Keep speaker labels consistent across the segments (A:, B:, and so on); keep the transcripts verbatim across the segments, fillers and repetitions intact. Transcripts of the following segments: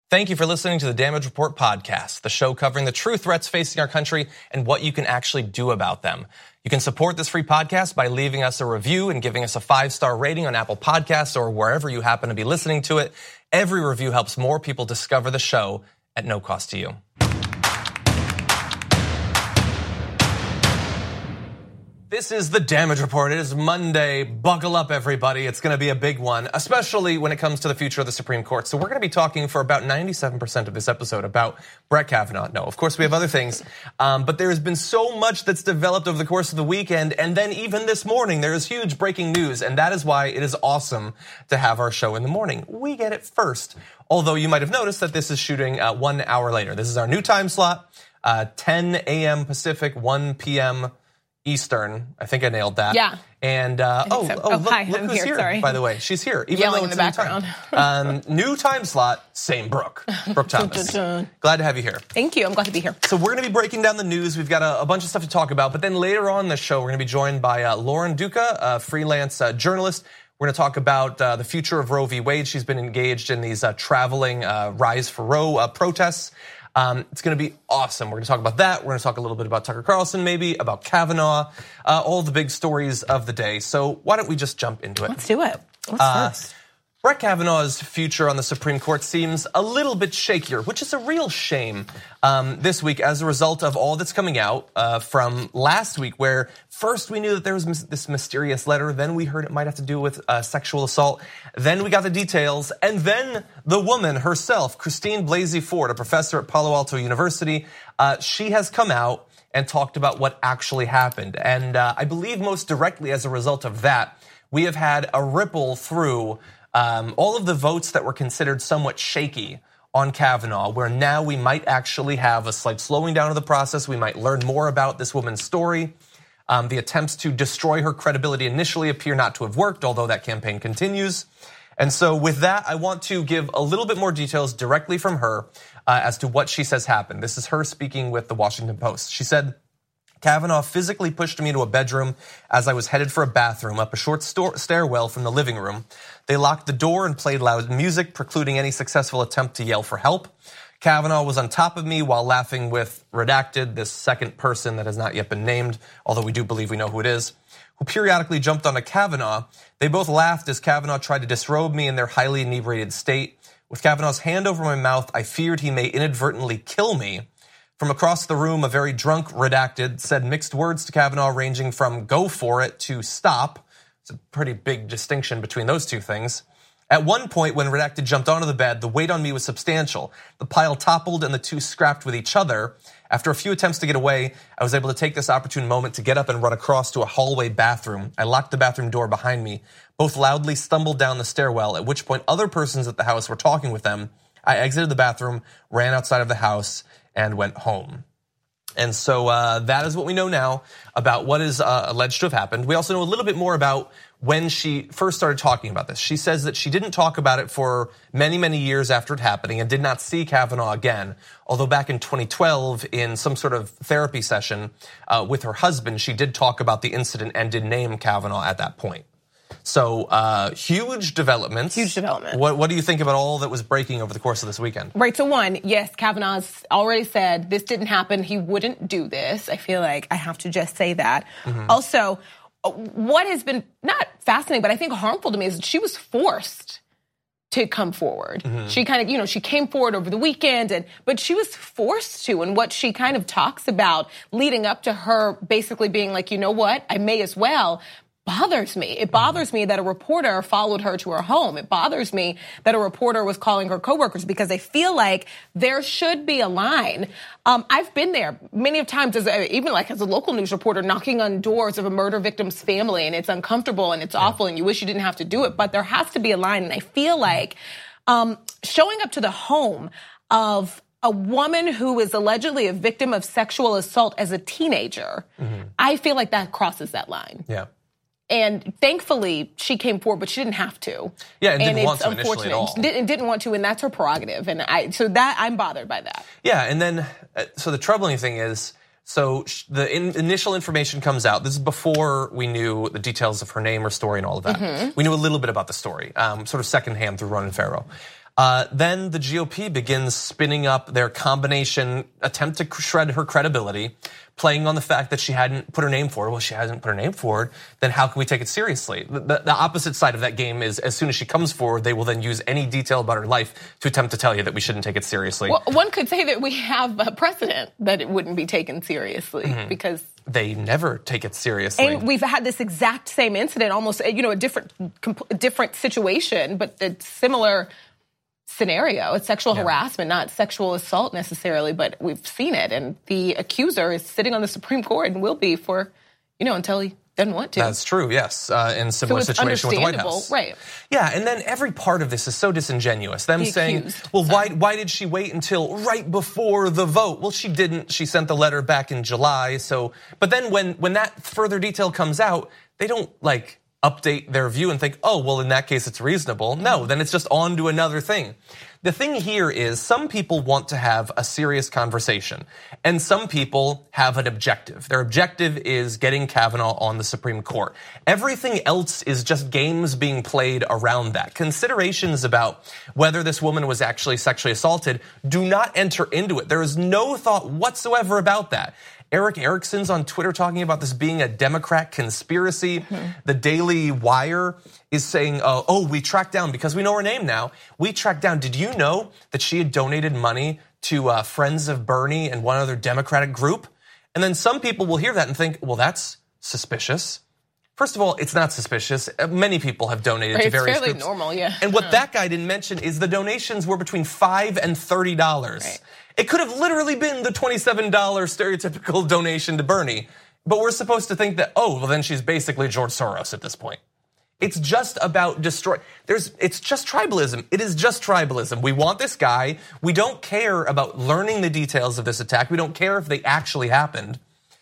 A: Thank you for listening to the Damage Report podcast, the show covering the true threats facing our country and what you can actually do about them. You can support this free podcast by leaving us a review and giving us a five-star rating on Apple Podcasts or wherever you happen to be listening to it. Every review helps more people discover the show at no cost to you. This is the Damage Report. It is Monday. Buckle up, everybody. It's going to be a big one, especially when it comes to the future of the Supreme Court. So we're going to be talking for about ninety-seven percent of this episode about Brett Kavanaugh. No, of course we have other things, um, but there has been so much that's developed over the course of the weekend, and then even this morning there is huge breaking news, and that is why it is awesome to have our show in the morning. We get it first, although you might have noticed that this is shooting uh, one hour later. This is our new time slot, uh, ten a m Pacific, one p m Eastern. I think I nailed that.
B: Yeah.
A: And uh, oh,
B: so.
A: oh,
B: oh,
A: look,
B: hi,
A: look
B: I'm
A: who's
B: here,
A: here.
B: sorry.
A: By the way, she's here. Even
B: Yelling
A: though
B: in
A: it's
B: the background.
A: um, new time slot, same Brooke. Brooke Thomas. Glad to have you here.
B: Thank you. I'm glad to be here.
A: So we're going to be breaking down the news. We've got a, a bunch of stuff to talk about. But then later on in the show, we're going to be joined by uh, Lauren Duca, a freelance uh, journalist. We're going to talk about uh, the future of Roe v. Wade. She's been engaged in these uh, traveling uh, Rise for Roe uh, protests. Um, it's going to be awesome. We're going to talk about that. We're going to talk a little bit about Tucker Carlson, maybe, about Kavanaugh, uh, all the big stories of the day. So why don't we just jump into it?
B: Let's do it. What's
A: uh,
B: first?
A: Brett Kavanaugh's future on the Supreme Court seems a little bit shakier, which is a real shame um, this week as a result of all that's coming out uh, from last week, where first we knew that there was mis- this mysterious letter, then we heard it might have to do with uh, sexual assault, then we got the details, and then the woman herself, Christine Blasey Ford, a professor at Palo Alto University, uh, she has come out and talked about what actually happened. And uh, I believe most directly as a result of that, we have had a ripple through Um, all of the votes that were considered somewhat shaky on Kavanaugh, where now we might actually have a slight slowing down of the process. We might learn more about this woman's story. Um, the attempts to destroy her credibility initially appear not to have worked, although that campaign continues. And so with that, I want to give a little bit more details directly from her uh, as to what she says happened. This is her speaking with the Washington Post. She said, Kavanaugh physically pushed me into a bedroom as I was headed for a bathroom up a short stairwell from the living room. They locked the door and played loud music, precluding any successful attempt to yell for help. Kavanaugh was on top of me while laughing with Redacted, this second person that has not yet been named, although we do believe we know who it is, who periodically jumped onto Kavanaugh. They both laughed as Kavanaugh tried to disrobe me in their highly inebriated state. With Kavanaugh's hand over my mouth, I feared he may inadvertently kill me. From across the room, a very drunk Redacted said mixed words to Kavanaugh ranging from go for it to stop. It's a pretty big distinction between those two things. At one point, when Redacted jumped onto the bed, the weight on me was substantial. The pile toppled and the two scrapped with each other. After a few attempts to get away, I was able to take this opportune moment to get up and run across to a hallway bathroom. I locked the bathroom door behind me. Both loudly stumbled down the stairwell, at which point other persons at the house were talking with them. I exited the bathroom, ran outside of the house, and went home. And so uh, that is what we know now about what is uh, alleged to have happened. We also know a little bit more about when she first started talking about this. She says that she didn't talk about it for many, many years after it happening and did not see Kavanaugh again. Although back in twenty twelve, in some sort of therapy session uh, with her husband, she did talk about the incident and did name Kavanaugh at that point. So uh, huge developments.
B: Huge development.
A: What, what do you think about all that was breaking over the course of this weekend?
B: Right, so one, yes, Kavanaugh's already said this didn't happen. He wouldn't do this. I feel like I have to just say that. Mm-hmm. Also, what has been not fascinating, but I think harmful to me is that she was forced to come forward. Mm-hmm. She kind of, you know, she came forward over the weekend, and but she was forced to. And what she kind of talks about leading up to her basically being like, you know what, I may as well, bothers me. It bothers me that a reporter followed her to her home. It bothers me that a reporter was calling her coworkers because I feel like there should be a line. Um, I've been there many of times, as a, even like as a local news reporter, knocking on doors of a murder victim's family, and it's uncomfortable and it's yeah. awful, and you wish you didn't have to do it. But there has to be a line, and I feel like um, showing up to the home of a woman who is allegedly a victim of sexual assault as a teenager, mm-hmm. I feel like that crosses that line.
A: Yeah.
B: And thankfully, she came forward, but she didn't have to.
A: Yeah, and didn't
B: and
A: want
B: it's
A: to initially at all.
B: Didn't, didn't want to, and that's her prerogative. And I, so that I'm bothered by that.
A: Yeah, and then uh, so the troubling thing is, so the in, initial information comes out. This is before we knew the details of her name, her story, and all of that. Mm-hmm. We knew a little bit about the story, um, sort of secondhand through Ronan Farrow. Uh, then the G O P begins spinning up their combination attempt to shred her credibility, playing on the fact that she hadn't put her name forward. Well, she hasn't put her name forward, then how can we take it seriously? The, the opposite side of that game is as soon as she comes forward, they will then use any detail about her life to attempt to tell you that we shouldn't take it seriously.
B: Well, one could say that we have a precedent that it wouldn't be taken seriously mm-hmm. because
A: they never take it seriously.
B: And we've had this exact same incident, almost, you know, a different, different situation, but it's similar scenario. It's sexual yeah. harassment, not sexual assault necessarily, but we've seen it. And the accuser is sitting on the Supreme Court and will be for, you know, until he doesn't want to.
A: That's true, yes. Uh, in similar
B: so
A: situation with the White House.
B: Right.
A: Yeah, and then every part of this is so disingenuous. Them
B: the
A: saying,
B: accused,
A: well, why, why did she wait until right before the vote? Well, she didn't. She sent the letter back in July. So, but then when, when that further detail comes out, they don't like update their view and think, oh, well, in that case, it's reasonable. No, then it's just on to another thing. The thing here is some people want to have a serious conversation, and some people have an objective. Their objective is getting Kavanaugh on the Supreme Court. Everything else is just games being played around that. Considerations about whether this woman was actually sexually assaulted do not enter into it. There is no thought whatsoever about that. Eric Erickson's on Twitter talking about this being a Democrat conspiracy. Mm-hmm. The Daily Wire is saying, uh, oh, we tracked down, because we know her name now, we tracked down, did you know that she had donated money to uh, Friends of Bernie and one other Democratic group? And then some people will hear that and think, well, that's suspicious. First of all, it's not suspicious. Many people have donated
B: right,
A: to various
B: it's fairly
A: groups.
B: normal, yeah.
A: And what
B: huh.
A: that guy didn't mention is the donations were between five and thirty dollars. Right. It could have literally been the twenty-seven dollars stereotypical donation to Bernie, but we're supposed to think that, oh, well, then she's basically George Soros at this point. It's just about destroy. There's, it's just tribalism. It is just tribalism. We want this guy. We don't care about learning the details of this attack. We don't care if they actually happened.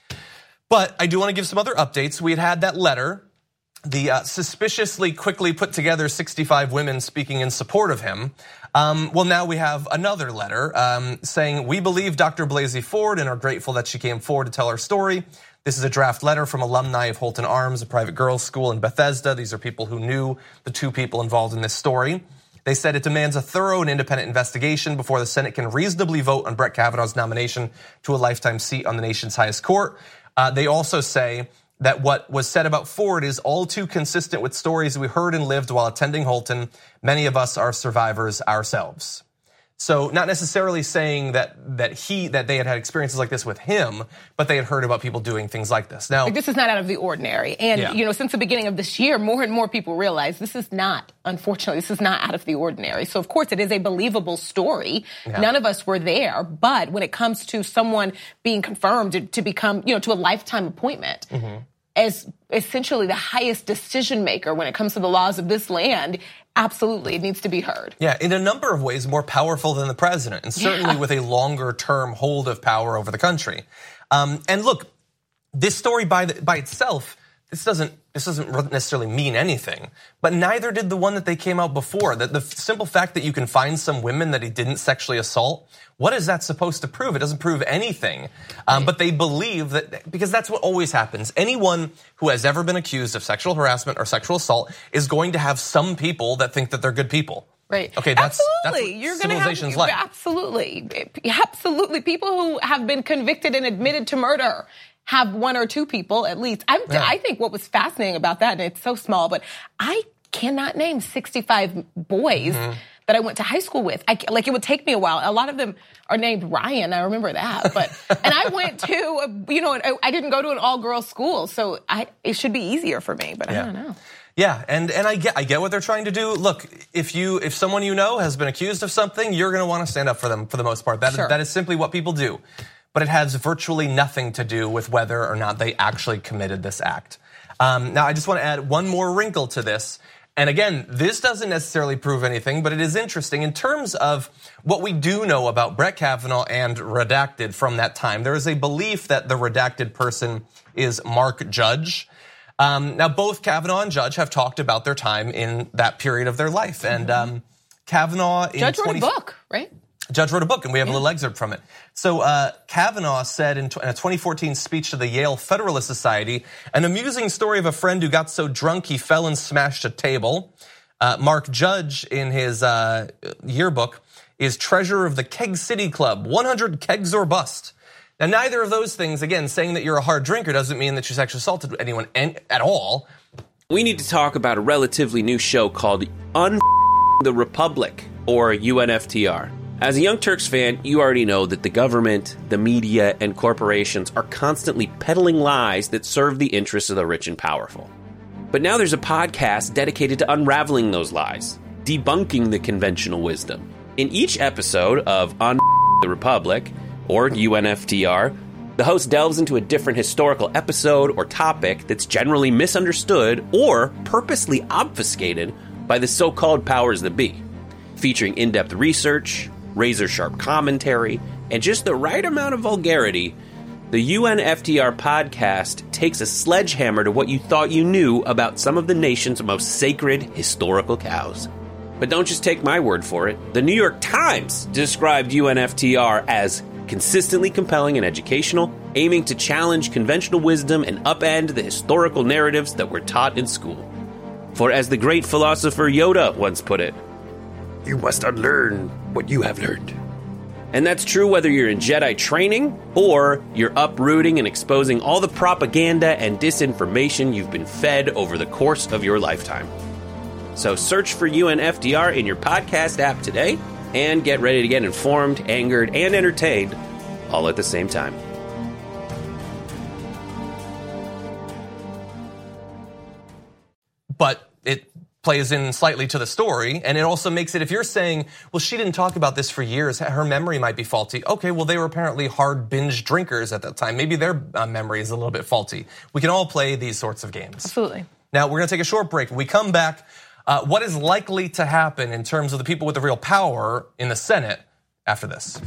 A: But I do want to give some other updates. We had had that letter. The uh, suspiciously quickly put together sixty-five women speaking in support of him. Um, well, now we have another letter um, saying, we believe Doctor Blasey Ford and are grateful that she came forward to tell her story. This is a draft letter from alumni of Holton Arms, a private girls' school in Bethesda. These are people who knew the two people involved in this story. They said it demands a thorough and independent investigation before the Senate can reasonably vote on Brett Kavanaugh's nomination to a lifetime seat on the nation's highest court. Uh, they also say that what was said about Ford is all too consistent with stories we heard and lived while attending Holton. Many of us are survivors ourselves. So not necessarily saying that that he that they had had experiences like this with him, but they had heard about people doing things like this. Now,
B: like this is not out of the ordinary. And yeah. you know, since the beginning of this year, more and more people realize this is not, unfortunately, this is not out of the ordinary. So of course it is a believable story. Yeah. None of us were there, but when it comes to someone being confirmed to become, you know, to a lifetime appointment, mm-hmm. as essentially the highest decision maker when it comes to the laws of this land, absolutely, it needs to be heard.
A: Yeah, in a number of ways more powerful than the president, and certainly yeah. with a longer term hold of power over the country. Um, and look, this story by the, by itself, this doesn't this doesn't necessarily mean anything, but neither did the one that they came out before. That the simple fact that you can find some women that he didn't sexually assault, what is that supposed to prove? It doesn't prove anything. Um, but they believe that, because that's what always happens. Anyone who has ever been accused of sexual harassment or sexual assault is going to have some people that think that they're good people.
B: Right.
A: Okay, that's,
B: absolutely.
A: that's
B: You're
A: civilization's
B: gonna have,
A: like.
B: Absolutely. Absolutely. People who have been convicted and admitted to murder have one or two people at least. I'm, yeah. I think what was fascinating about that, and it's so small, but I cannot name sixty-five boys mm-hmm. that I went to high school with. I, like it would take me a while. A lot of them are named Ryan. I remember that. But and I went to, a, you know, I, I didn't go to an all-girls school, so I, it should be easier for me. But yeah. I don't know.
A: Yeah, and and I get I get what they're trying to do. Look, if you if someone you know has been accused of something, you're going to want to stand up for them for the most part. That
B: sure.
A: is, that is simply what people do. But it has virtually nothing to do with whether or not they actually committed this act. Um, now, I just want to add one more wrinkle to this. And again, this doesn't necessarily prove anything, but it is interesting in terms of what we do know about Brett Kavanaugh and redacted from that time. There is a belief that the redacted person is Mark Judge. Um, now, both Kavanaugh and Judge have talked about their time in that period of their life. And um, Kavanaugh in
B: Judge wrote a book, right?
A: Judge wrote a book, and we have yeah. a little excerpt from it. So uh, Kavanaugh said in a twenty fourteen speech to the Yale Federalist Society, an amusing story of a friend who got so drunk he fell and smashed a table. Uh, Mark Judge, in his uh, yearbook, is treasurer of the Keg City Club, one hundred kegs or bust. Now, neither of those things, again, saying that you're a hard drinker doesn't mean that you sexually assaulted anyone at all.
C: We need to talk about a relatively new show called Un the Republic, or U N F T R. As a Young Turks fan, you already know that the government, the media, and corporations are constantly peddling lies that serve the interests of the rich and powerful. But now there's a podcast dedicated to unraveling those lies, debunking the conventional wisdom. In each episode of Un the Republic, or U N F T R, the host delves into a different historical episode or topic that's generally misunderstood or purposely obfuscated by the so-called powers that be, featuring in-depth research, razor-sharp commentary, and just the right amount of vulgarity. The U N F T R podcast takes a sledgehammer to what you thought you knew about some of the nation's most sacred historical cows. But don't just take my word for it. The New York Times described U N F T R as consistently compelling and educational, aiming to challenge conventional wisdom and upend the historical narratives that were taught in school. For as the great philosopher Yoda once put it, you must unlearn what you have learned. And that's true whether you're in Jedi training or you're uprooting and exposing all the propaganda and disinformation you've been fed over the course of your lifetime. So search for U N F T R in your podcast app today and get ready to get informed, angered, and entertained all at the same time.
A: But it plays in slightly to the story, and it also makes it, if you're saying, well, she didn't talk about this for years, her memory might be faulty. Okay, well, they were apparently hard binge drinkers at that time. Maybe their memory is a little bit faulty. We can all play these sorts of games.
B: Absolutely.
A: Now, we're gonna take a short break. When we come back, uh, what is likely to happen in terms of the people with the real power in the Senate after this?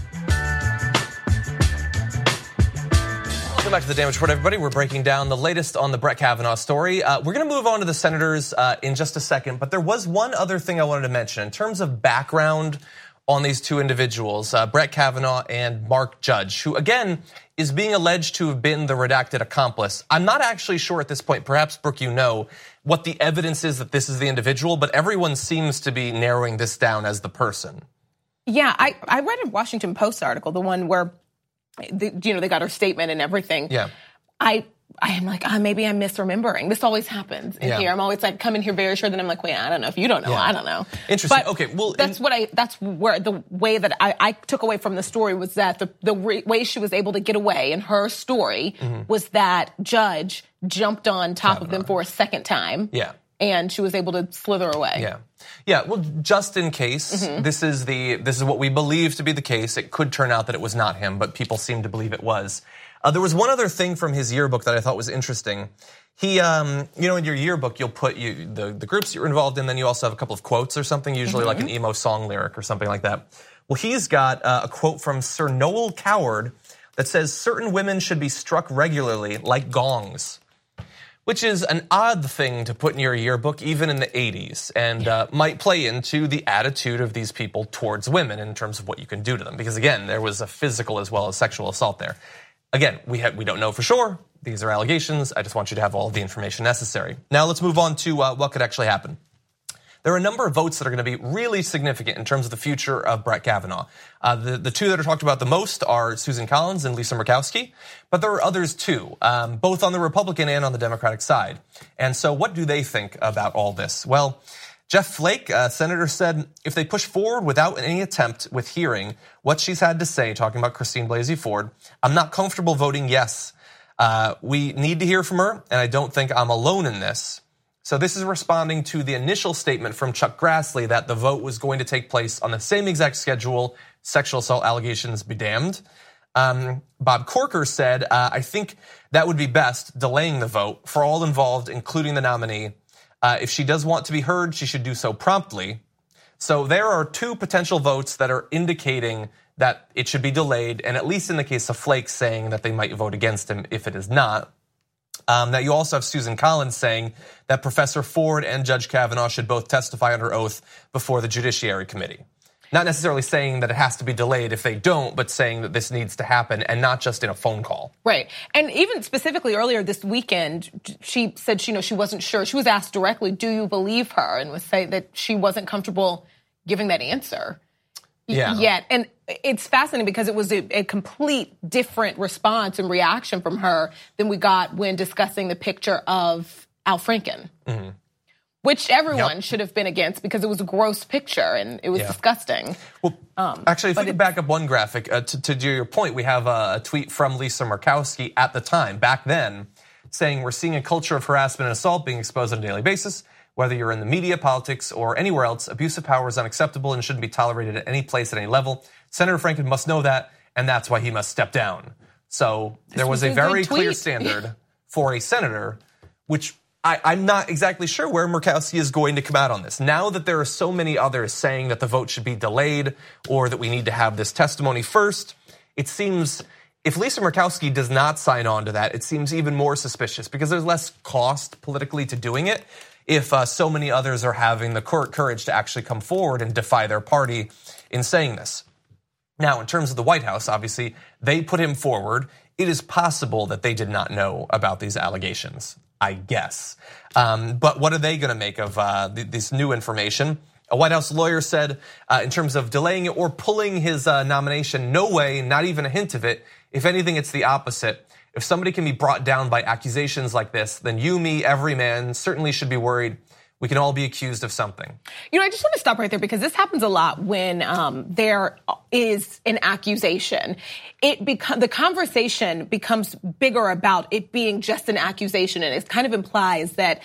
A: Welcome back to the Damage Report, everybody. We're breaking down the latest on the Brett Kavanaugh story. Uh, we're going to move on to the senators uh, in just a second, but there was one other thing I wanted to mention in terms of background on these two individuals, uh, Brett Kavanaugh and Mark Judge, who again is being alleged to have been the redacted accomplice. I'm not actually sure at this point, perhaps Brooke, you know, what the evidence is that this is the individual, but everyone seems to be narrowing this down as the person.
B: Yeah, I, I read a Washington Post article, the one where The, you know, they got her statement and everything.
A: Yeah.
B: I I am like, ah, maybe I'm misremembering. This always happens in
A: yeah.
B: here. I'm always like coming here very sure that I'm like, wait, I don't know. If you don't know,
A: yeah.
B: I don't know.
A: Interesting.
B: But
A: okay. Well,
B: that's
A: in-
B: what I. That's where the way that I, I took away from the story was that the the re- way she was able to get away in her story mm-hmm. was that Judge jumped on top Kavanaugh. of them for a second time.
A: Yeah.
B: And she was able to slither away.
A: Yeah, yeah. Well, just in case, mm-hmm. this is the this is what we believe to be the case. It could turn out that it was not him, but people seem to believe it was. Uh, there was one other thing from his yearbook that I thought was interesting. He, um, you know, in your yearbook, you'll put you the the groups you're involved in. Then you also have a couple of quotes or something, usually mm-hmm. like an emo song lyric or something like that. Well, he's got uh, a quote from Sir Noel Coward that says, "Certain women should be struck regularly like gongs." Which is an odd thing to put in your yearbook, even in the eighties, and uh, might play into the attitude of these people towards women in terms of what you can do to them. Because again, there was a physical as well as sexual assault there. Again, we have, we don't know for sure. These are allegations. I just want you to have all the information necessary. Now let's move on to uh, what could actually happen. There are a number of votes that are going to be really significant in terms of the future of Brett Kavanaugh. Uh, the, the two that are talked about the most are Susan Collins and Lisa Murkowski, but there are others too, um, both on the Republican and on the Democratic side. And so what do they think about all this? Well, Jeff Flake, uh, senator, said if they push forward without any attempt with hearing what she's had to say, talking about Christine Blasey Ford, I'm not comfortable voting yes. Uh, we need to hear from her, and I don't think I'm alone in this. So this is responding to the initial statement from Chuck Grassley that the vote was going to take place on the same exact schedule, sexual assault allegations be damned. Um, Bob Corker said, uh, I think that would be best, delaying the vote for all involved, including the nominee. Uh, if she does want to be heard, she should do so promptly. So there are two potential votes that are indicating that it should be delayed, and at least in the case of Flake saying that they might vote against him if it is not. Um, now, you also have Susan Collins saying that Professor Ford and Judge Kavanaugh should both testify under oath before the Judiciary Committee. Not necessarily saying that it has to be delayed if they don't, but saying that this needs to happen and not just in a phone call.
B: Right. And even specifically earlier this weekend, she said she, you know, she wasn't sure. She was asked directly, do you believe her? And was saying that she wasn't comfortable giving that answer
A: yeah.
B: yet. And it's fascinating because it was a, a complete different response and reaction from her than we got when discussing the picture of Al Franken. Mm-hmm. Which everyone yep. should have been against because it was a gross picture and it was yeah. disgusting.
A: Well, um, actually, if we could back up one graphic, uh, to, to do your point, we have a tweet from Lisa Murkowski at the time, back then, saying we're seeing a culture of harassment and assault being exposed on a daily basis. Whether you're in the media, politics, or anywhere else, abuse of power is unacceptable and shouldn't be tolerated at any place at any level. Senator Franken must know that, and that's why he must step down. So there was a very clear standard for a senator, which I, I'm not exactly sure where Murkowski is going to come out on this. Now that there are so many others saying that the vote should be delayed or that we need to have this testimony first, it seems if Lisa Murkowski does not sign on to that, it seems even more suspicious because there's less cost politically to doing it if uh, so many others are having the courage to actually come forward and defy their party in saying this. Now, in terms of the White House, obviously, they put him forward. It is possible that they did not know about these allegations, I guess. Um, but what are they going to make of uh, this new information? A White House lawyer said uh, in terms of delaying it or pulling his uh, nomination, no way, not even a hint of it. If anything, it's the opposite. If somebody can be brought down by accusations like this, then you, me, every man certainly should be worried. We can all be accused of something.
B: You know, I just want to stop right there because this happens a lot when um, there is an accusation. It become the conversation becomes bigger about it being just an accusation, and it kind of implies that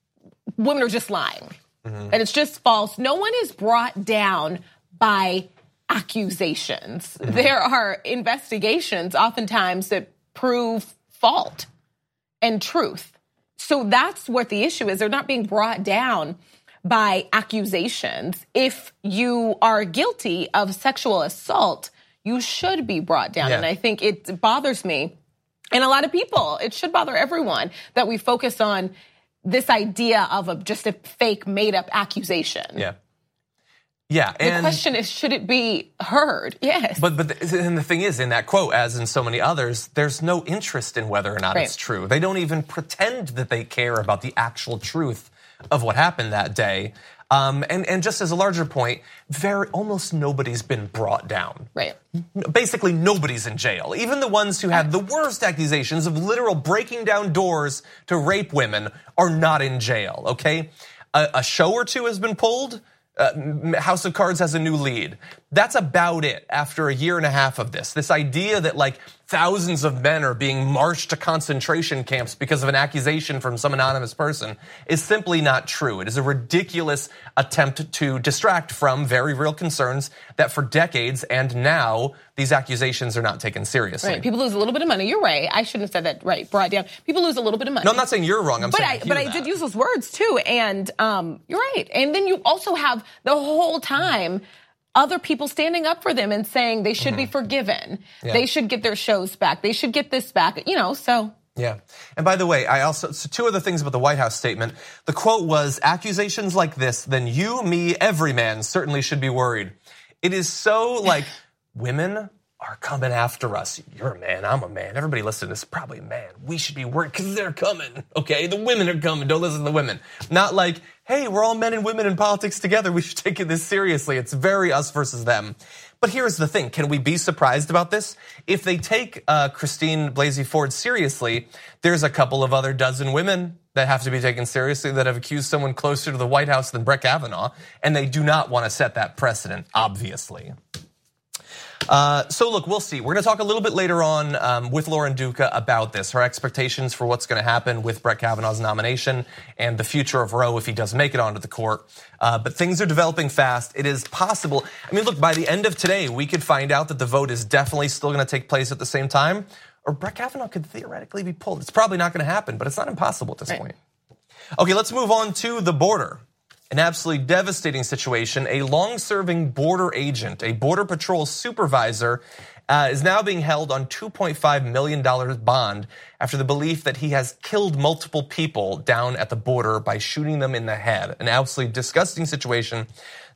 B: women are just lying, mm-hmm. and it's just false. No one is brought down by accusations. Mm-hmm. There are investigations, oftentimes, that prove fault and truth. So that's what the issue is. They're not being brought down by accusations. If you are guilty of sexual assault, you should be brought down. Yeah. And I think it bothers me and a lot of people. It should bother everyone that we focus on this idea of a, just a fake made-up accusation.
A: Yeah. Yeah,
B: and the question is, should it be heard? Yes.
A: But but the, and the thing is, in that quote, as in so many others, there's no interest in whether or not right. it's true. They don't even pretend that they care about the actual truth of what happened that day. Um, and and just as a larger point, very almost nobody's been brought down.
B: Right.
A: Basically, nobody's in jail. Even the ones who had the worst accusations of literal breaking down doors to rape women are not in jail. Okay, a, a show or two has been pulled. Uh, House of Cards has a new lead. That's about it after a year and a half of this. This idea that like thousands of men are being marched to concentration camps because of an accusation from some anonymous person is simply not true. It is a ridiculous attempt to distract from very real concerns that for decades and now these accusations are not taken seriously.
B: Right. People lose a little bit of money. You're right. I shouldn't have said that. Right. Brought down. People lose a little bit of money.
A: No, I'm not saying you're wrong. I'm
B: but
A: saying
B: I, but I
A: that.
B: did use those words too. And um, you're right. And then you also have the whole time other people standing up for them and saying they should mm-hmm. be forgiven. Yeah. They should get their shows back. They should get this back. You know, so.
A: Yeah. And by the way, I also, so two other things about the White House statement. The quote was, accusations like this, then you, me, every man certainly should be worried. It is so like women are coming after us. You're a man, I'm a man. Everybody listening to this is probably a man. We should be worried because they're coming, okay? The women are coming. Don't listen to the women. Not like, hey, we're all men and women in politics together. We should take this seriously. It's very us versus them. But here's the thing. Can we be surprised about this? If they take uh, Christine Blasey Ford seriously, there's a couple of other dozen women that have to be taken seriously that have accused someone closer to the White House than Brett Kavanaugh, and they do not want to set that precedent, obviously. Uh, so look, we'll see. We're going to talk a little bit later on um, with Lauren Duca about this, her expectations for what's going to happen with Brett Kavanaugh's nomination and the future of Roe if he does make it onto the court. Uh, but things are developing fast. It is possible. I mean, look, by the end of today, we could find out that the vote is definitely still going to take place at the same time, or Brett Kavanaugh could theoretically be pulled. It's probably not going to happen, but it's not impossible at this right. point. Okay, let's move on to the border. An absolutely devastating situation. A long-serving border agent, a Border Patrol supervisor, uh, is now being held on two point five million dollars bond after the belief that he has killed multiple people down at the border by shooting them in the head. An absolutely disgusting situation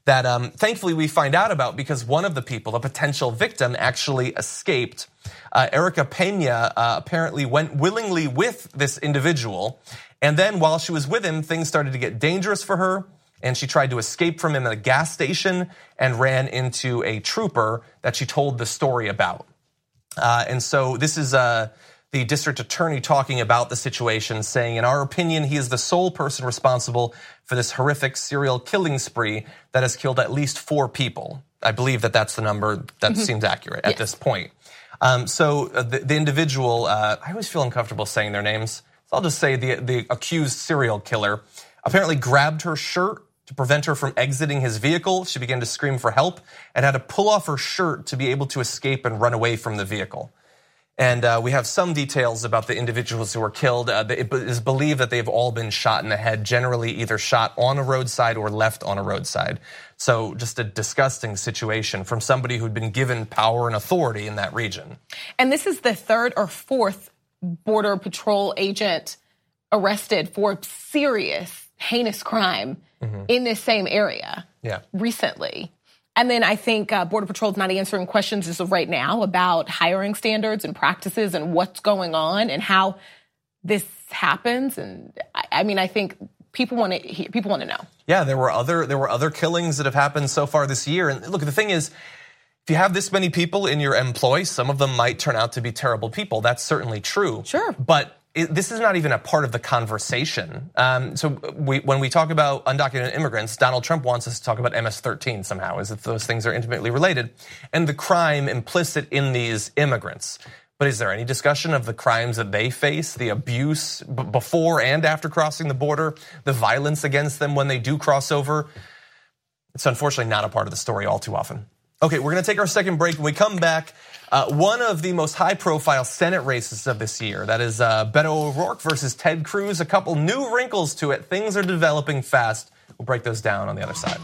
A: that um, thankfully we find out about because one of the people, a potential victim, actually escaped. Uh, Erica Pena uh, apparently went willingly with this individual, and then while she was with him, things started to get dangerous for her, and she tried to escape from him at a gas station and ran into a trooper that she told the story about. Uh, and so this is uh, the district attorney talking about the situation, saying, in our opinion, he is the sole person responsible for this horrific serial killing spree that has killed at least four people. I believe that that's the number that mm-hmm. seems accurate at yes. this point. Um, so the, the individual, uh, I always feel uncomfortable saying their names. So I'll just say the, the accused serial killer apparently grabbed her shirt to prevent her from exiting his vehicle. She began to scream for help and had to pull off her shirt to be able to escape and run away from the vehicle. And uh, we have some details about the individuals who were killed. Uh, it is believed that they've all been shot in the head, generally either shot on a roadside or left on a roadside. So just a disgusting situation from somebody who'd been given power and authority in that region.
B: And this is the third or fourth Border Patrol agent arrested for serious, heinous crime mm-hmm. in this same area
A: yeah.
B: recently. And then I think uh, Border Patrol is not answering questions as of right now about hiring standards and practices and what's going on and how this happens. And I, I mean, I think people want to hear, people want to know.
A: Yeah, there were other there were other killings that have happened so far this year. And look, the thing is, if you have this many people in your employ, some of them might turn out to be terrible people. That's certainly true.
B: Sure,
A: but It, this is not even a part of the conversation. Um, so we, when we talk about undocumented immigrants, Donald Trump wants us to talk about M S thirteen somehow, as if those things are intimately related, and the crime implicit in these immigrants. But is there any discussion of the crimes that they face, the abuse b- before and after crossing the border, the violence against them when they do cross over? It's unfortunately not a part of the story all too often. Okay, we're gonna take our second break. When we come back, uh, one of the most high-profile Senate races of this year, that is uh, Beto O'Rourke versus Ted Cruz, a couple new wrinkles to it. Things are developing fast. We'll break those down on the other side.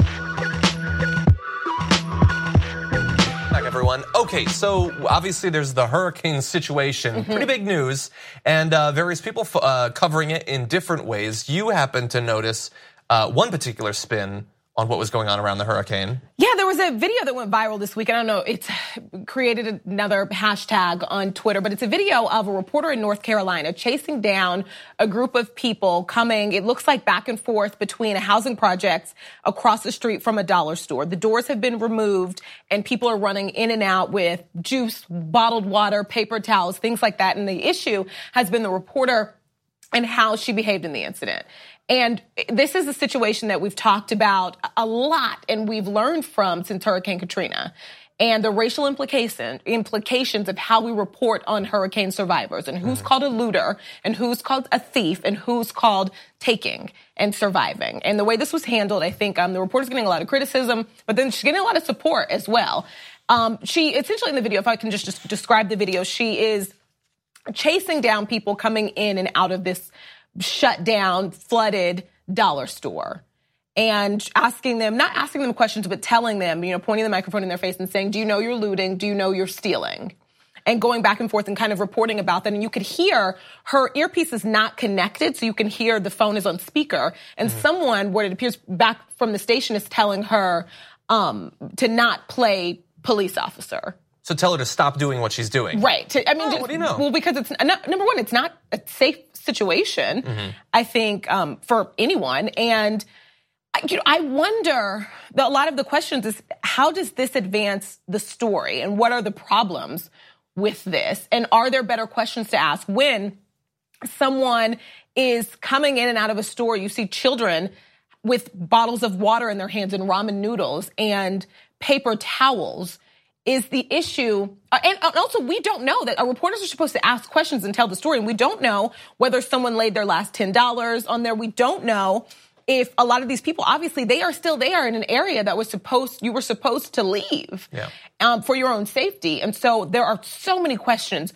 A: Back, everyone. Okay, so obviously there's the hurricane situation, mm-hmm. pretty big news, and uh, various people uh, covering it in different ways. You happen to notice uh, one particular spin on what was going on around the hurricane.
B: Yeah, there was a video that went viral this week. I don't know, it's created another hashtag on Twitter, but it's a video of a reporter in North Carolina chasing down a group of people coming, it looks like back and forth between a housing project across the street from a dollar store. The doors have been removed and people are running in and out with juice, bottled water, paper towels, things like that. And the issue has been the reporter and how she behaved in the incident. And this is a situation that we've talked about a lot and we've learned from since Hurricane Katrina and the racial implication, implications of how we report on hurricane survivors and who's mm-hmm. called a looter and who's called a thief and who's called taking and surviving. And the way this was handled, I think um, the reporter's getting a lot of criticism, but then she's getting a lot of support as well. Um, she essentially in the video, if I can just, just describe the video, she is chasing down people coming in and out of this shut down, flooded dollar store and asking them, not asking them questions, but telling them, you know, pointing the microphone in their face and saying, do you know you're looting? Do you know you're stealing? And going back and forth and kind of reporting about that. And you could hear her earpiece is not connected, so you can hear the phone is on speaker. And mm-hmm. someone, what it appears back from the station, is telling her um, to not play police officer.
A: So tell her to stop doing what she's doing.
B: Right. I mean,
A: oh,
B: just,
A: what do you know?
B: Well, because it's number one, it's not a safe situation, mm-hmm. I think, um, for anyone. And you know, I wonder, the, a lot of the questions is, how does this advance the story? And what are the problems with this? And are there better questions to ask when someone is coming in and out of a store? You see children with bottles of water in their hands and ramen noodles and paper towels. Is the issue, uh, and also we don't know that our reporters are supposed to ask questions and tell the story, and we don't know whether someone laid their last ten dollars on there. We don't know if a lot of these people, obviously they are still there in an area that was supposed, you were supposed to leave
A: yeah. um,
B: for your own safety. And so there are so many questions.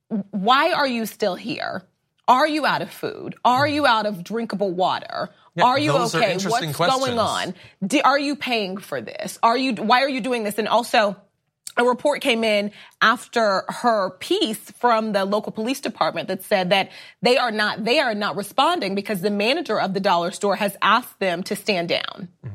B: Why are you still here? Are you out of food? Are you out of drinkable water?
A: Yeah,
B: are you
A: those
B: okay?
A: Are interesting
B: What's
A: questions.
B: going on? Do, are you paying for this? Are you, why are you doing this? And also, a report came in after her piece from the local police department that said that they are not they are not responding because the manager of the dollar store has asked them to stand down. Mm-hmm.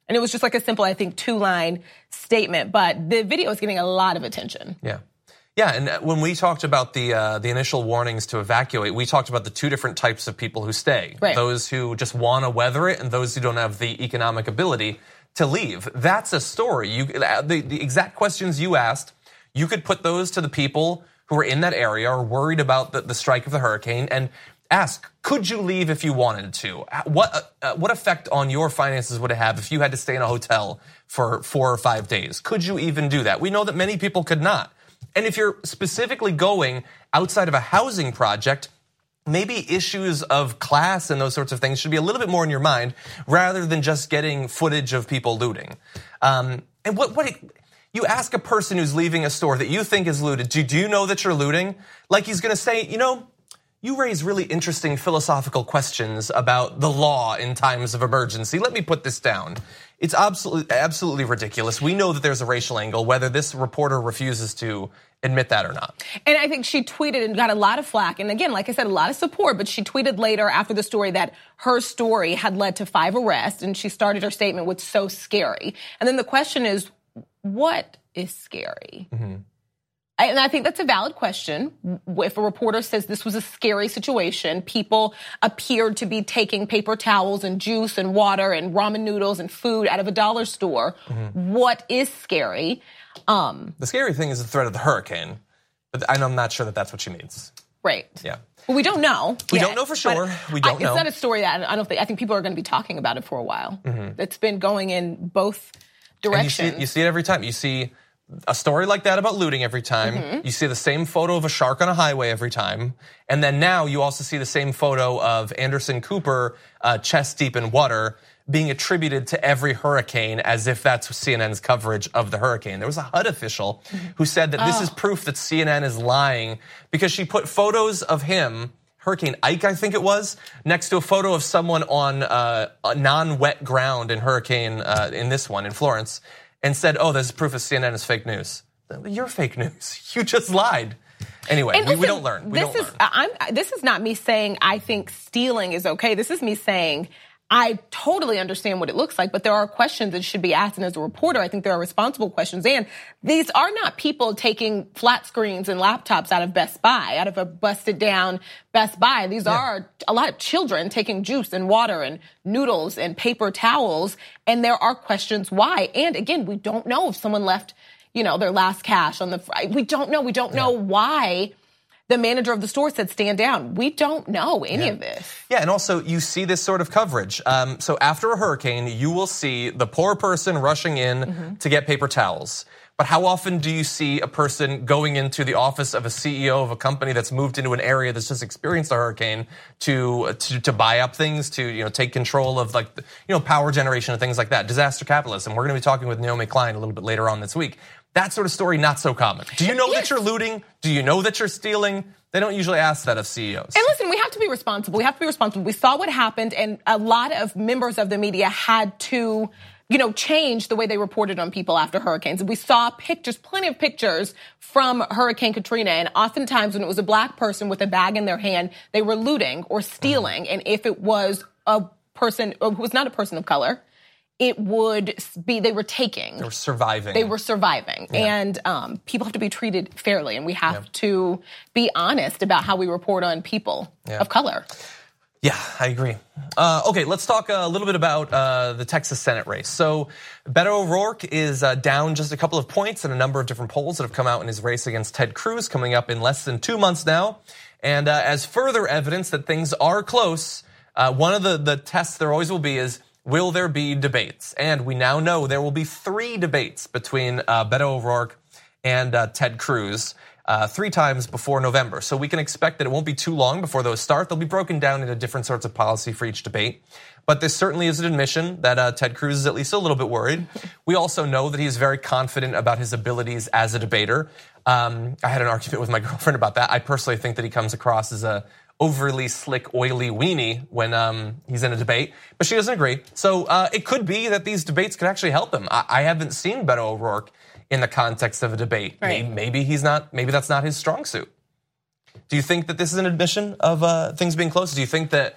B: And it was just like a simple, I think, two-line statement. But the video is getting a lot of attention.
A: Yeah. Yeah, and when we talked about the uh, the initial warnings to evacuate, we talked about the two different types of people who stay.
B: Right.
A: Those who just want to weather it and those who don't have the economic ability to leave. That's a story. You, the, the exact questions you asked, you could put those to the people who are in that area or worried about the, the strike of the hurricane and ask, could you leave if you wanted to? What uh, what effect on your finances would it have if you had to stay in a hotel for four or five days? Could you even do that? We know that many people could not. And if you're specifically going outside of a housing project, maybe issues of class and those sorts of things should be a little bit more in your mind rather than just getting footage of people looting. Um, and what what you ask a person who's leaving a store that you think is looted, do, do you know that you're looting? Like he's going to say, you know, you raise really interesting philosophical questions about the law in times of emergency. Let me put this down. It's absolutely, absolutely ridiculous. We know that there's a racial angle, whether this reporter refuses to admit that or not.
B: And I think she tweeted and got a lot of flack. And again, like I said, a lot of support. But she tweeted later after the story that her story had led to five arrests. And she started her statement with "so scary." And then the question is, what is scary? Mm-hmm. And I think that's a valid question. If a reporter says this was a scary situation, people appeared to be taking paper towels and juice and water and ramen noodles and food out of a dollar store. Mm-hmm. What is scary? Um,
A: the scary thing is the threat of the hurricane, but I'm not sure that that's what she means.
B: Right.
A: Yeah.
B: Well, we don't know.
A: We
B: yet,
A: don't know for sure. We don't
B: I,
A: know.
B: It's not a story that I don't think. I think people are going to be talking about it for a while. Mm-hmm. It's been going in both directions.
A: And you see, you see it every time. You see a story like that about looting every time. Mm-hmm. You see the same photo of a shark on a highway every time. And then now you also see the same photo of Anderson Cooper uh, chest deep in water being attributed to every hurricane as if that's C N N's coverage of the hurricane. There was a H U D official mm-hmm. who said that this oh. is proof that C N N is lying because she put photos of him, Hurricane Ike, I think it was, next to a photo of someone on uh, a non-wet ground in Hurricane, uh, in this one, in Florence, and said, oh, this is proof of C N N is fake news. You're fake news. You just lied. Anyway,
B: listen,
A: we, we don't learn. We
B: this
A: don't
B: is,
A: learn.
B: I'm, this is not me saying I think stealing is okay. This is me saying I totally understand what it looks like, but there are questions that should be asked. And as a reporter, I think there are responsible questions. And these are not people taking flat screens and laptops out of Best Buy, out of a busted down Best Buy. These yeah. are a lot of children taking juice and water and noodles and paper towels. And there are questions why. And again, we don't know if someone left, you know, their last cash on the, we don't know. We don't know yeah. why the manager of the store said stand down. We don't know any
A: yeah.
B: of this.
A: Yeah, and also you see this sort of coverage. Um, so after a hurricane, you will see the poor person rushing in mm-hmm. to get paper towels. But how often do you see a person going into the office of a C E O of a company that's moved into an area that's just experienced a hurricane to to, to buy up things, to you know take control of like you know power generation and things like that? Disaster capitalism. We're going to be talking with Naomi Klein a little bit later on this week. That sort of story, not so common. Do you know yes. that you're looting? Do you know that you're stealing? They don't usually ask that of C E Os.
B: And listen, we have to be responsible. We have to be responsible. We saw what happened, and a lot of members of the media had to, you know, change the way they reported on people after hurricanes. We saw pictures, plenty of pictures from Hurricane Katrina, and oftentimes when it was a black person with a bag in their hand, they were looting or stealing. Mm-hmm. And if it was a person who was not a person of color, it would be, they were taking.
A: They were surviving.
B: They were surviving. Yeah. And um, people have to be treated fairly, and we have yeah. to be honest about how we report on people yeah. of color.
A: Yeah, I agree. Uh, okay, let's talk a little bit about uh, the Texas Senate race. So Beto O'Rourke is uh, down just a couple of points in a number of different polls that have come out in his race against Ted Cruz, coming up in less than two months now. And uh, as further evidence that things are close, uh, one of the, the tests there always will be is, will there be debates? And we now know there will be three debates between uh, Beto O'Rourke and uh, Ted Cruz uh, three times before November. So we can expect that it won't be too long before those start. They'll be broken down into different sorts of policy for each debate. But this certainly is an admission that uh, Ted Cruz is at least a little bit worried. We also know that he's very confident about his abilities as a debater. Um, I had an argument with my girlfriend about that. I personally think that he comes across as a overly slick, oily weenie when um, he's in a debate, but she doesn't agree. So uh, it could be that these debates could actually help him. I, I haven't seen Beto O'Rourke in the context of a debate.
B: Right.
A: Maybe, maybe he's not. Maybe that's not his strong suit. Do you think that this is an admission of uh, things being close? Do you think that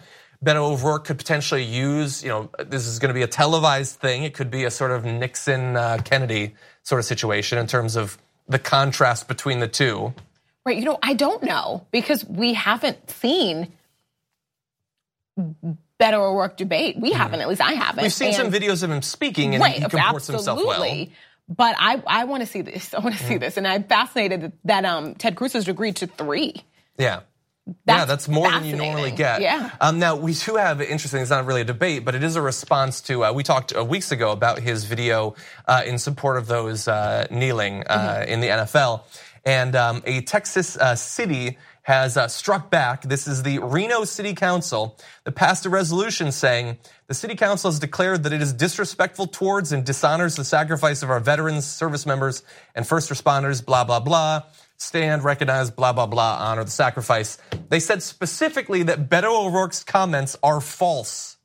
A: Beto O'Rourke could potentially use, you know, this is going to be a televised thing. It could be a sort of Nixon uh, Kennedy sort of situation in terms of the contrast between the two.
B: Right, you know, I don't know because we haven't seen Beto O'Rourke debate. We haven't, at least I haven't.
A: We've seen
B: and,
A: some videos of him speaking and
B: right,
A: he comports himself well.
B: But I, I want to see this. I want to see this, and I'm fascinated that, that um, Ted Cruz has agreed to three.
A: Yeah.
B: That's
A: yeah, that's more than you normally get.
B: Yeah.
A: Um, now, we do have, interesting, it's not really a debate, but it is a response to, uh, we talked uh, weeks ago about his video uh, in support of those uh, kneeling uh, mm-hmm. in the N F L. And um, a Texas uh, city has uh, struck back. This is the Reno City Council that passed a resolution saying the city council has declared that it is disrespectful towards and dishonors the sacrifice of our veterans, service members, and first responders, blah, blah, blah. Stand, recognize, blah, blah, blah, honor the sacrifice. They said specifically that Beto O'Rourke's comments are false.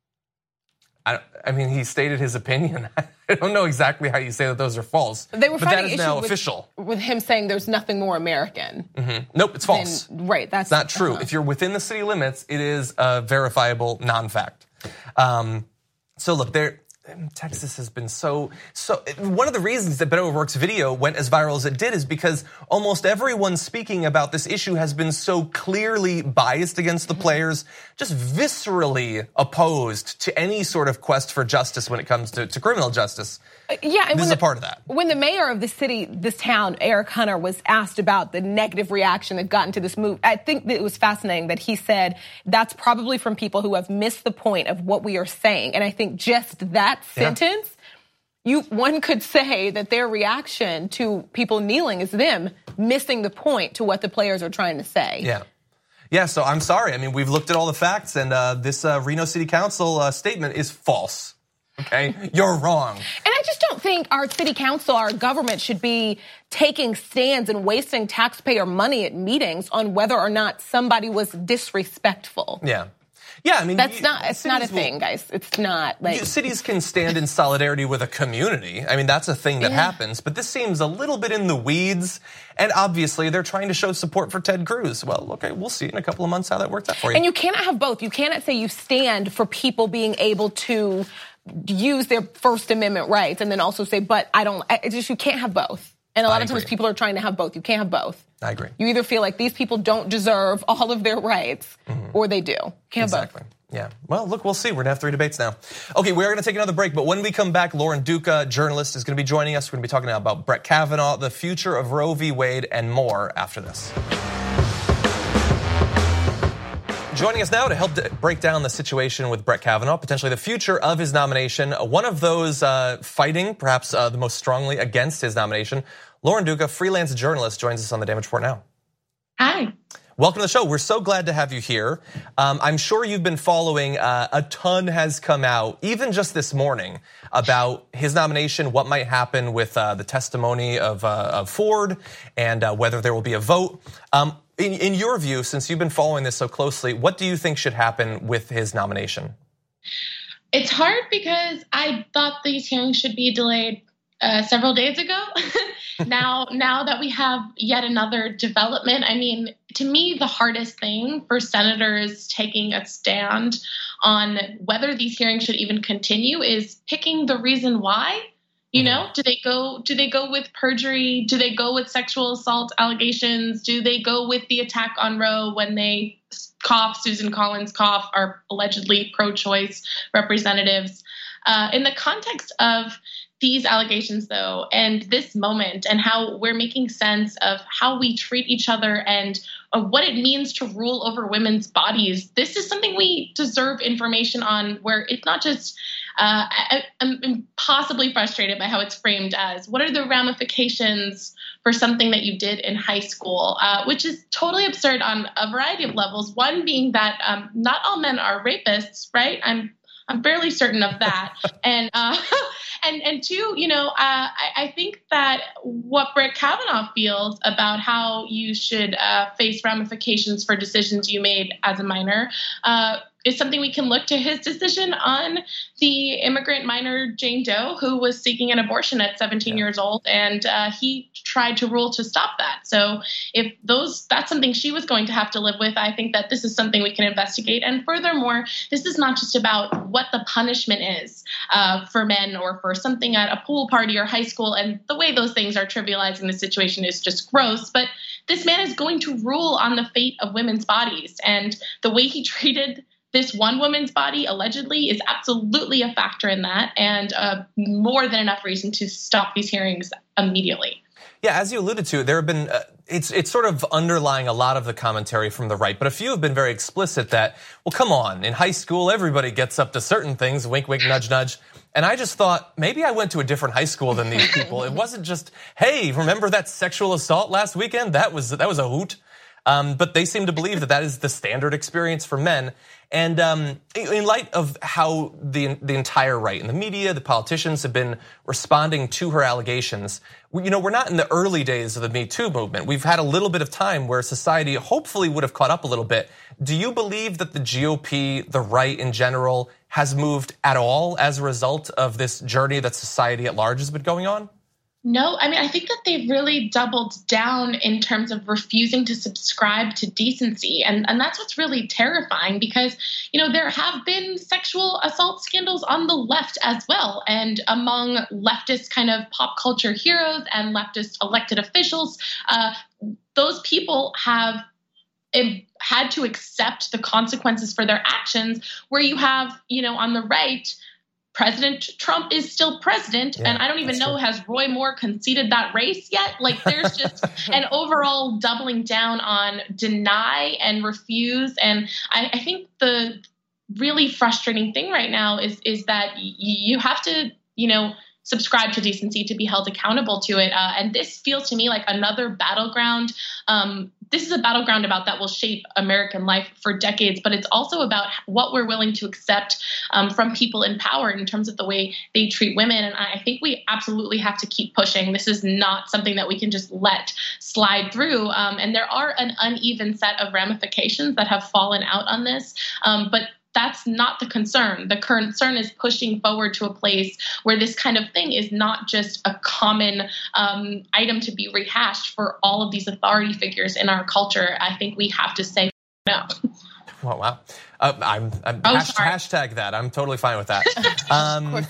A: I, I mean, he stated his opinion. I don't know exactly how you say that those are false.
B: They were
A: but that is now
B: with,
A: official.
B: With him saying there's nothing more American.
A: Mm-hmm. Nope, it's false.
B: Than, right, that's
A: it's not true.
B: Uh-huh.
A: If you're within the city limits, it is a verifiable non-fact. Um, so look, there. Texas has been so, so, one of the reasons that Beto O'Rourke's video went as viral as it did is because almost everyone speaking about this issue has been so clearly biased against the players, just viscerally opposed to any sort of quest for justice when it comes to, to criminal justice.
B: Yeah, and
A: this is
B: the,
A: a part of that.
B: When the mayor of the city, this town, Eric Hunter, was asked about the negative reaction that got into this move, I think that it was fascinating that he said that's probably from people who have missed the point of what we are saying. And I think just that sentence, yeah. you one could say that their reaction to people kneeling is them missing the point to what the players are trying to say.
A: Yeah. Yeah, so I'm sorry. I mean, we've looked at all the facts, and uh, this uh, Reno City Council uh, statement is false. Okay, you're wrong.
B: And I just don't think our city council, our government should be taking stands and wasting taxpayer money at meetings on whether or not somebody was disrespectful.
A: Yeah. Yeah, I mean,
B: that's
A: you,
B: not, it's not a thing,
A: will,
B: guys. It's not like.
A: You, cities can stand in solidarity with a community. I mean, that's a thing that yeah. happens, but this seems a little bit in the weeds. And obviously, they're trying to show support for Ted Cruz. Well, okay, we'll see in a couple of months how that works out for you.
B: And you cannot have both. You cannot say you stand for people being able to use their First Amendment rights and then also say, but I don't, it's just, you can't have both. And a lot
A: I
B: of times
A: agree.
B: people are trying to have both. You can't have both.
A: I agree.
B: You either feel like these people don't deserve all of their rights mm-hmm. or they do. Can't
A: exactly.
B: have both.
A: Yeah. Well, look, we'll see. We're going to have three debates now. Okay, we are going to take another break, but when we come back, Lauren Duca, journalist, is going to be joining us. We're going to be talking now about Brett Kavanaugh, the future of Roe v. Wade, and more after this. Joining us now to help break down the situation with Brett Kavanaugh, potentially the future of his nomination, one of those uh, fighting perhaps uh, the most strongly against his nomination, Lauren Duca, freelance journalist, joins us on the Damage Report now.
D: Hi.
A: Welcome to the show. We're so glad to have you here. Um, I'm sure you've been following. Uh, a ton has come out, even just this morning, about his nomination, what might happen with uh, the testimony of, uh, of Ford, and uh, whether there will be a vote. Um, in, in your view, since you've been following this so closely, what do you think should happen with his nomination?
D: It's hard because I thought these hearings should be delayed Uh, several days ago. now, now that we have yet another development, I mean, to me, the hardest thing for senators taking a stand on whether these hearings should even continue is picking the reason why. You know, do they go, do they go with perjury? Do they go with sexual assault allegations? Do they go with the attack on Roe when they cough, Susan Collins cough, are allegedly pro-choice representatives? Uh, in the context of these allegations, though, and this moment, and how we're making sense of how we treat each other and of what it means to rule over women's bodies, this is something we deserve information on, where it's not just, uh, I, I'm impossibly frustrated by how it's framed as, what are the ramifications for something that you did in high school, uh, which is totally absurd on a variety of levels. One being that um, not all men are rapists, right? I'm I'm fairly certain of that. and uh, and and two, you know, uh, I, I think that what Brett Kavanaugh feels about how you should uh, face ramifications for decisions you made as a minor uh, is something we can look to his decision on the immigrant minor Jane Doe, who was seeking an abortion at seventeen yeah. years old, and uh, he tried to rule to stop that. So if those that's something she was going to have to live with, I think that this is something we can investigate. And furthermore, this is not just about what the punishment is uh, for men or for something at a pool party or high school, and the way those things are trivializing the situation is just gross, but this man is going to rule on the fate of women's bodies, and the way he treated this one woman's body allegedly is absolutely a factor in that, and uh, more than enough reason to stop these hearings immediately.
A: Yeah, as you alluded to, there have been, uh, it's it's sort of underlying a lot of the commentary from the right, but a few have been very explicit that, well, come on, in high school, everybody gets up to certain things, wink, wink, nudge, nudge. And I just thought, maybe I went to a different high school than these people. It wasn't just, hey, remember that sexual assault last weekend? That was that was a hoot. Um, but they seem to believe that that is the standard experience for men. And um, in light of how the the entire right and the media, the politicians have been responding to her allegations, you know, we're not in the early days of the Me Too movement. We've had a little bit of time where society hopefully would have caught up a little bit. Do you believe that the G O P, the right in general, has moved at all as a result of this journey that society at large has been going on?
D: No, I mean, I think that they've really doubled down in terms of refusing to subscribe to decency. And, and that's what's really terrifying because, you know, there have been sexual assault scandals on the left as well. And among leftist kind of pop culture heroes and leftist elected officials, uh, those people have had to accept the consequences for their actions, where you have, you know, on the right, President Trump is still president, yeah, and I don't even know, true. Has Roy Moore conceded that race yet? Like, there's just an overall doubling down on deny and refuse. And I, I think the really frustrating thing right now is, is that y- you have to, you know, subscribe to decency to be held accountable to it. Uh, and this feels to me like another battleground. Um, this is a battleground about that will shape American life for decades, but it's also about what we're willing to accept um, from people in power in terms of the way they treat women. And I think we absolutely have to keep pushing. This is not something that we can just let slide through. Um, and there are an uneven set of ramifications that have fallen out on this. Um, but that's not the concern. The concern is pushing forward to a place where this kind of thing is not just a common um, item to be rehashed for all of these authority figures in our culture. I think we have to say no.
A: Oh, wow. Uh, I'm, I'm
D: oh,
A: hash, hashtag that. I'm totally fine with that. Um,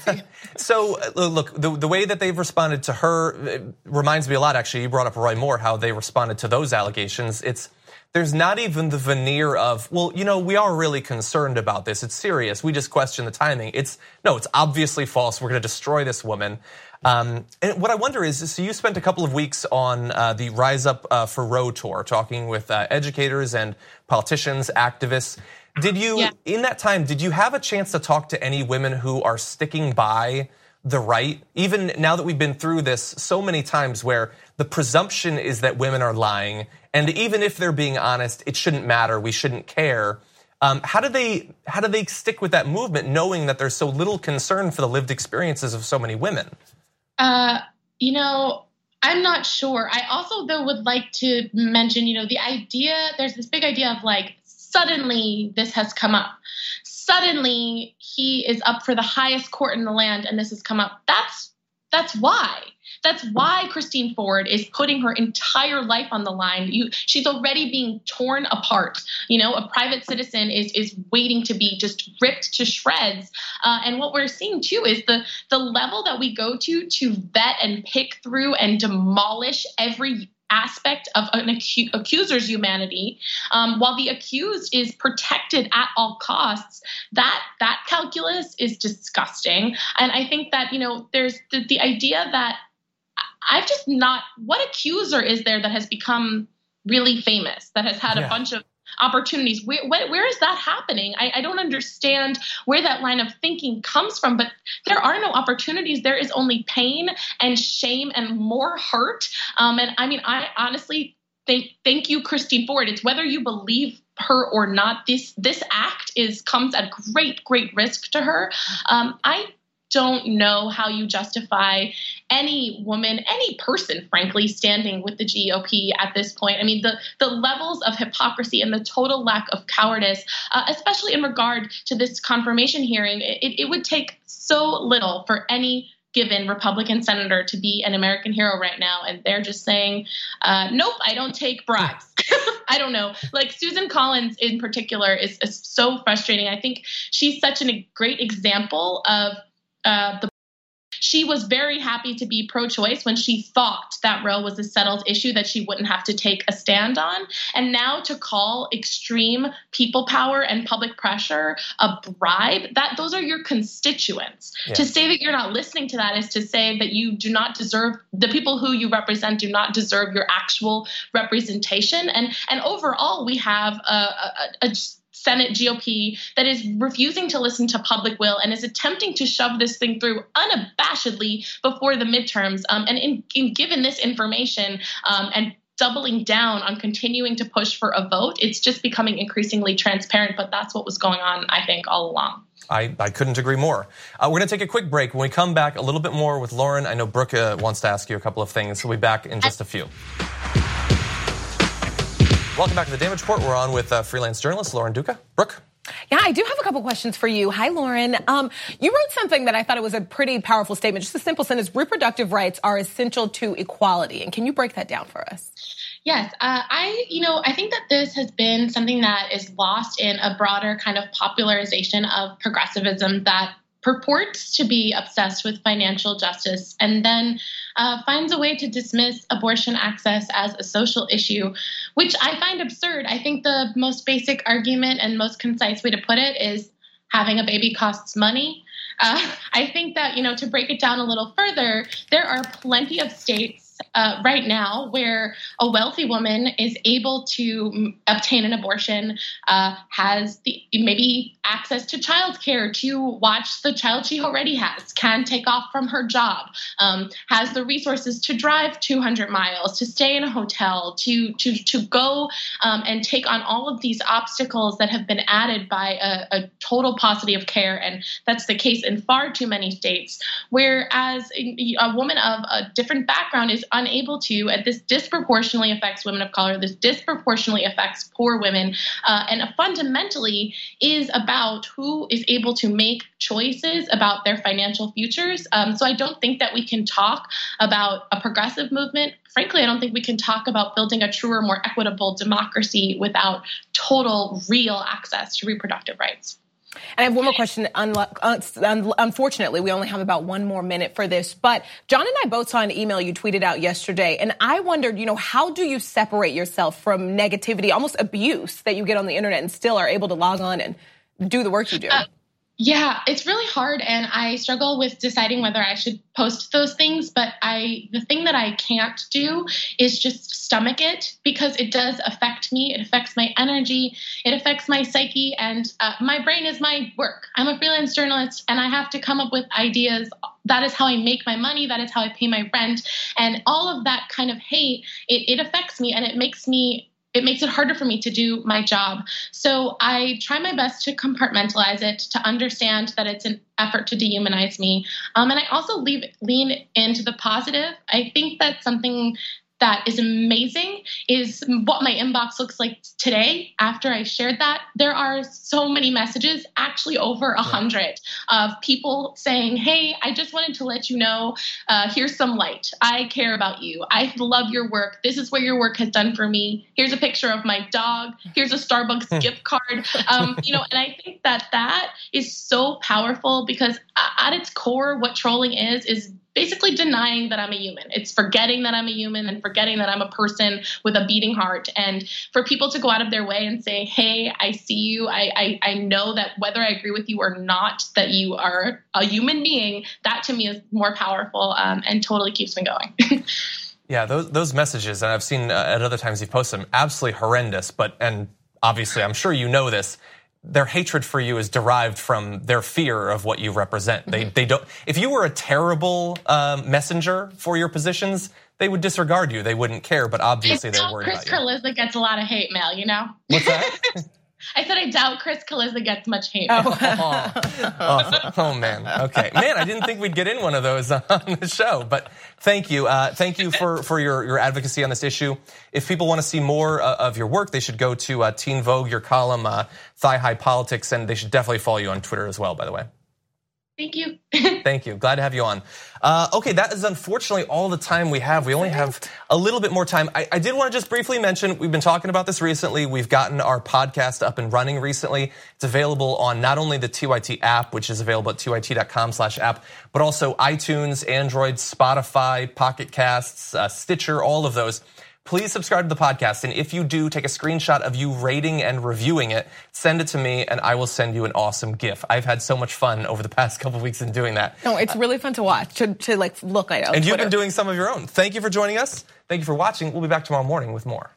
A: so look, the, the way that they've responded to her reminds me a lot, actually. You brought up Roy Moore, how they responded to those allegations. It's There's not even the veneer of, well, you know, we are really concerned about this. It's serious. We just question the timing. It's no, it's obviously false. We're going to destroy this woman. Um, and what I wonder is, so you spent a couple of weeks on uh, the Rise Up uh, for Roe tour, talking with uh, educators and politicians, activists. Did you, yeah. in that time, did you have a chance to talk to any women who are sticking by the right? Even now that we've been through this so many times where the presumption is that women are lying, and even if they're being honest, it shouldn't matter, we shouldn't care. Um, how do they how do they stick with that movement, knowing that there's so little concern for the lived experiences of so many women?
D: Uh, you know, I'm not sure. I also, though, would like to mention, you know, the idea, there's this big idea of like, suddenly this has come up. Suddenly he is up for the highest court in the land and this has come up. That's that's why. That's why Christine Ford is putting her entire life on the line. You, she's already being torn apart. You know, a private citizen is is waiting to be just ripped to shreds. Uh, and what we're seeing too is the the level that we go to to vet and pick through and demolish every aspect of an acu- accuser's humanity, um, while the accused is protected at all costs. That that calculus is disgusting. And I think that, you know, there's the, the idea that I've just not, what accuser is there that has become really famous, that has had yeah. a bunch of opportunities? Where, where, where is that happening? I, I don't understand where that line of thinking comes from, but there are no opportunities. There is only pain and shame and more hurt. Um, and I mean, I honestly think, thank you, Christine Ford. It's whether you believe her or not, this this act is comes at great, great risk to her. Um, I don't know how you justify any woman, any person, frankly, standing with the G O P at this point. I mean, the, the levels of hypocrisy and the total lack of cowardice, uh, especially in regard to this confirmation hearing, it, it would take so little for any given Republican senator to be an American hero right now. And they're just saying, uh, nope, I don't take bribes. I don't know. Like Susan Collins in particular is, is so frustrating. I think she's such an, a great example of uh, the She was very happy to be pro-choice when she thought that Roe was a settled issue that she wouldn't have to take a stand on. And now to call extreme people power and public pressure a bribe, that those are your constituents. Yeah. To say that you're not listening to that is to say that you do not deserve, the people who you represent do not deserve your actual representation. And, and overall, we have a, a, a Senate G O P that is refusing to listen to public will and is attempting to shove this thing through unabashedly before the midterms. Um, and in, in given this information um, and doubling down on continuing to push for a vote, it's just becoming increasingly transparent. But that's what was going on, I think, all along.
A: I, I couldn't agree more. Uh, we're going to take a quick break. When we come back, a little bit more with Lauren. I know Brooke uh, wants to ask you a couple of things. We'll be back in just a few. Welcome back to the Damage Report. We're on with uh, freelance journalist Lauren Duca. Brooke?
B: Yeah, I do have a couple questions for you. Hi, Lauren. Um, you wrote something that I thought it was a pretty powerful statement. Just a simple sentence: reproductive rights are essential to equality. And can you break that down for us?
D: Yes, uh, I, you know, I think that this has been something that is lost in a broader kind of popularization of progressivism that purports to be obsessed with financial justice and then uh, finds a way to dismiss abortion access as a social issue, which I find absurd. I think the most basic argument and most concise way to put it is having a baby costs money. Uh, I think that, you know, to break it down a little further, there are plenty of states Uh, right now where a wealthy woman is able to obtain an abortion, uh, has the maybe access to childcare to watch the child she already has, can take off from her job, um, has the resources to drive two hundred miles, to stay in a hotel, to to to go um, and take on all of these obstacles that have been added by a, a total paucity of care. And that's the case in far too many states, whereas a, a woman of a different background is unable to, and this disproportionately affects women of color, this disproportionately affects poor women, uh, and fundamentally is about who is able to make choices about their financial futures. Um, so I don't think that we can talk about a progressive movement. Frankly, I don't think we can talk about building a truer, more equitable democracy without total, real access to reproductive rights.
B: And I have one more question. Unfortunately, we only have about one more minute for this. But John and I both saw an email you tweeted out yesterday. And I wondered, you know, how do you separate yourself from negativity, almost abuse that you get on the internet and still are able to log on and do the work you do? Uh,
D: yeah, it's really hard. And I struggle with deciding whether I should post those things. But I, the thing that I can't do is just stomach it, because it does affect me. It affects my energy. It affects my psyche. And uh, my brain is my work. I'm a freelance journalist and I have to come up with ideas. That is how I make my money. That is how I pay my rent. And all of that kind of hate, it, it affects me and it makes me It makes it harder for me to do my job. So I try my best to compartmentalize it, to understand that it's an effort to dehumanize me. Um, and I also leave, lean into the positive. I think that something that is amazing is what my inbox looks like today after I shared that. There are so many messages, actually over a hundred, of people saying, hey, I just wanted to let you know, uh, here's some light. I care about you. I love your work. This is what your work has done for me. Here's a picture of my dog. Here's a Starbucks gift card. Um, you know, and I think that that is so powerful, because at its core, what trolling is, is basically denying that I'm a human. It's forgetting that I'm a human and forgetting that I'm a person with a beating heart. And for people to go out of their way and say, hey, I see you. I, I, I know that whether I agree with you or not, that you are a human being, that to me is more powerful um, and totally keeps me going.
A: Yeah, those those messages, and I've seen uh, at other times you've posted them, absolutely horrendous. But, and obviously I'm sure you know this, their hatred for you is derived from their fear of what you represent. Mm-hmm. They they don't. If you were a terrible um, messenger for your positions, they would disregard you. They wouldn't care. But obviously, they're worried
D: Chris
A: about you.
D: Chris Kurliza gets a lot of hate mail. You know.
A: What's that?
D: I said I doubt Chris Kaliza gets much hate.
B: Oh.
A: oh, oh, oh, man. Okay, man. I didn't think we'd get in one of those on the show, but thank you, uh, thank you for for your your advocacy on this issue. If people want to see more uh, of your work, they should go to uh, Teen Vogue, your column, uh, Thigh High Politics, and they should definitely follow you on Twitter as well. By the way.
D: Thank you.
A: Thank you. Glad to have you on. Uh, okay, that is unfortunately all the time we have. We only have a little bit more time. I, I did want to just briefly mention, we've been talking about this recently. We've gotten our podcast up and running recently. It's available on not only the T Y T app, which is available at T Y T dot com slash app, but also iTunes, Android, Spotify, Pocket Casts, uh, Stitcher, all of those. Please subscribe to the podcast, and if you do, take a screenshot of you rating and reviewing it, send it to me, and I will send you an awesome GIF. I've had so much fun over the past couple of weeks in doing that.
B: No, it's really fun to watch, to, to like look at.
A: And
B: Twitter.
A: You've been doing some of your own. Thank you for joining us. Thank you for watching. We'll be back tomorrow morning with more.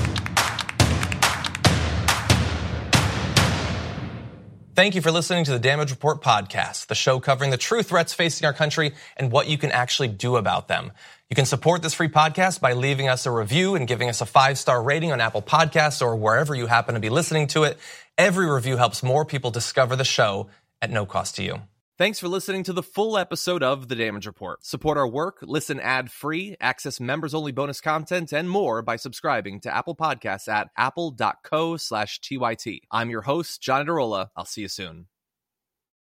A: Thank you for listening to the Damage Report podcast, the show covering the true threats facing our country and what you can actually do about them. You can support this free podcast by leaving us a review and giving us a five-star rating on Apple Podcasts or wherever you happen to be listening to it. Every review helps more people discover the show at no cost to you. Thanks for listening to the full episode of The Damage Report. Support our work, listen ad-free, access members-only bonus content, and more by subscribing to Apple Podcasts at apple dot co slash T Y T. I'm your host, John Adarola. I'll see you soon.